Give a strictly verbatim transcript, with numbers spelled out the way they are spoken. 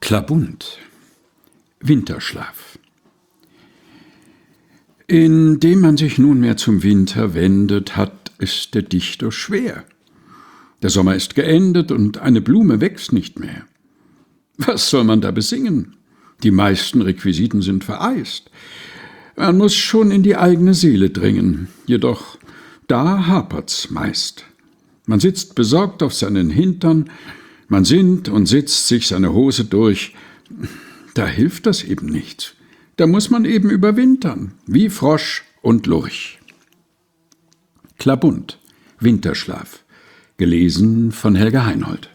Klabund. Winterschlaf. Indem man sich nunmehr zum Winter wendet, hat es der Dichter schwer. Der Sommer ist geendet und eine Blume wächst nicht mehr. Was soll man da besingen? Die meisten Requisiten sind vereist. Man muss schon in die eigene Seele dringen, jedoch da hapert's meist. Man sitzt besorgt auf seinen Hintern, man sinnt und sitzt sich seine Hose durch. Da hilft das eben nicht. Da muss man eben überwintern, wie Frosch und Lurch. Klabund. Winterschlaf. Gelesen von Helga Heinold.